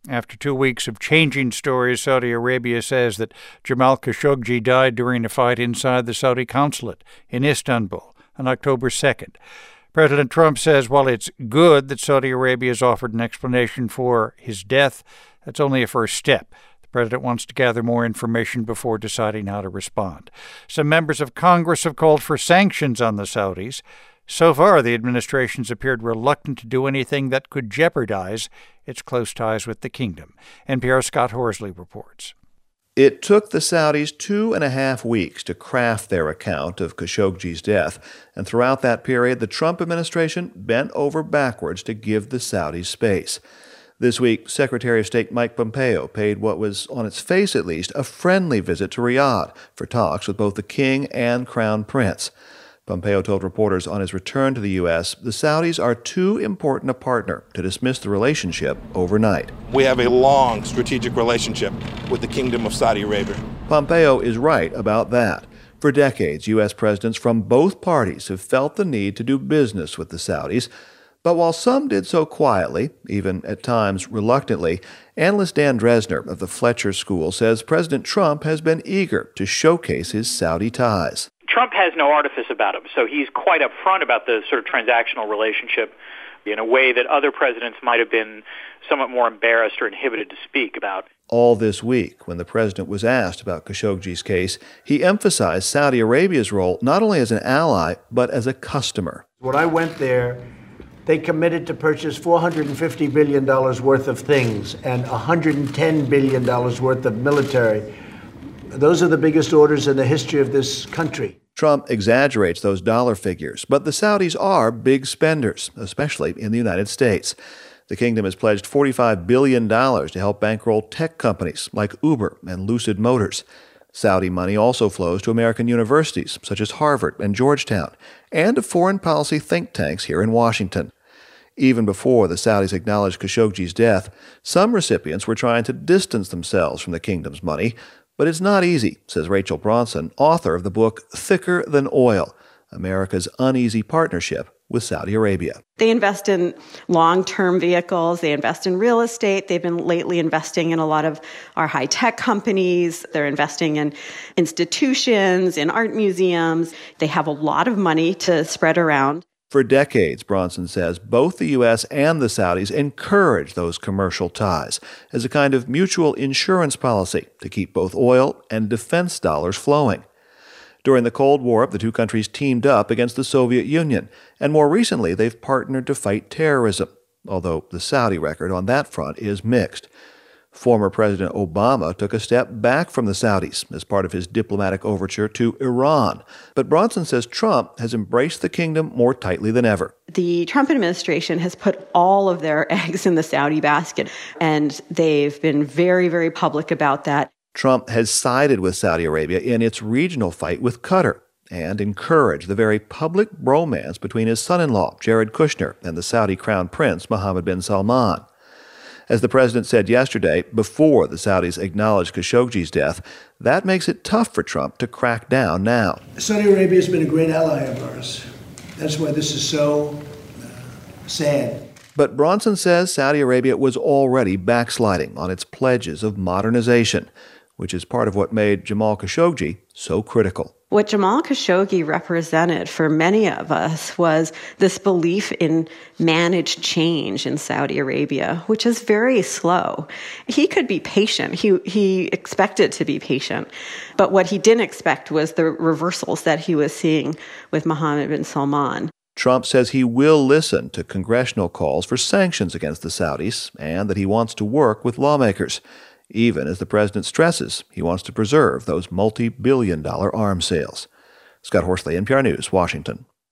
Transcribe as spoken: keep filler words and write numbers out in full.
After two weeks of changing stories, Saudi Arabia says that Jamal Khashoggi died during a fight inside the Saudi consulate in Istanbul on October second. President Trump says while it's good that Saudi Arabia has offered an explanation for his death, that's only a first step. The president wants to gather more information before deciding how to respond. Some members of Congress have called for sanctions on the Saudis. So far, the administration's appeared reluctant to do anything that could jeopardize its close ties with the kingdom. N P R's Scott Horsley reports. It took the Saudis two and a half weeks to craft their account of Khashoggi's death, and throughout that period, the Trump administration bent over backwards to give the Saudis space. This week, Secretary of State Mike Pompeo paid what was, on its face at least, a friendly visit to Riyadh for talks with both the king and crown prince. Pompeo told reporters on his return to the U S the Saudis are too important a partner to dismiss the relationship overnight. We have a long strategic relationship with the Kingdom of Saudi Arabia. Pompeo is right about that. For decades, U S presidents from both parties have felt the need to do business with the Saudis. But while some did so quietly, even at times reluctantly, analyst Dan Dresner of the Fletcher School says President Trump has been eager to showcase his Saudi ties. Trump has no artifice about him, so he's quite upfront about the sort of transactional relationship in a way that other presidents might have been somewhat more embarrassed or inhibited to speak about. All this week, when the president was asked about Khashoggi's case, he emphasized Saudi Arabia's role not only as an ally, but as a customer. When I went there, they committed to purchase four hundred fifty billion dollars worth of things and one hundred ten billion dollars worth of military. Those are the biggest orders in the history of this country. Trump exaggerates those dollar figures, but the Saudis are big spenders, especially in the United States. The kingdom has pledged forty-five billion dollars to help bankroll tech companies like Uber and Lucid Motors. Saudi money also flows to American universities such as Harvard and Georgetown, and to foreign policy think tanks here in Washington. Even before the Saudis acknowledged Khashoggi's death, some recipients were trying to distance themselves from the kingdom's money. But it's not easy, says Rachel Bronson, author of the book Thicker Than Oil, America's Uneasy Partnership with Saudi Arabia. They invest in long-term vehicles. They invest in real estate. They've been lately investing in a lot of our high-tech companies. They're investing in institutions, in art museums. They have a lot of money to spread around. For decades, Bronson says, both the U S and the Saudis encourage those commercial ties as a kind of mutual insurance policy to keep both oil and defense dollars flowing. During the Cold War, the two countries teamed up against the Soviet Union, and more recently they've partnered to fight terrorism, although the Saudi record on that front is mixed. Former President Obama took a step back from the Saudis as part of his diplomatic overture to Iran. But Bronson says Trump has embraced the kingdom more tightly than ever. The Trump administration has put all of their eggs in the Saudi basket, and they've been very, very public about that. Trump has sided with Saudi Arabia in its regional fight with Qatar and encouraged the very public bromance between his son-in-law, Jared Kushner, and the Saudi crown prince, Mohammed bin Salman. As the president said yesterday, before the Saudis acknowledged Khashoggi's death, that makes it tough for Trump to crack down now. Saudi Arabia has been a great ally of ours. That's why this is so uh, sad. But Bronson says Saudi Arabia was already backsliding on its pledges of modernization, which is part of what made Jamal Khashoggi so critical. What Jamal Khashoggi represented for many of us was this belief in managed change in Saudi Arabia, which is very slow. He could be patient. He he expected to be patient. But what he didn't expect was the reversals that he was seeing with Mohammed bin Salman. Trump says he will listen to congressional calls for sanctions against the Saudis and that he wants to work with lawmakers, even as the president stresses he wants to preserve those multi-billion dollar arms sales. Scott Horsley, N P R News, Washington.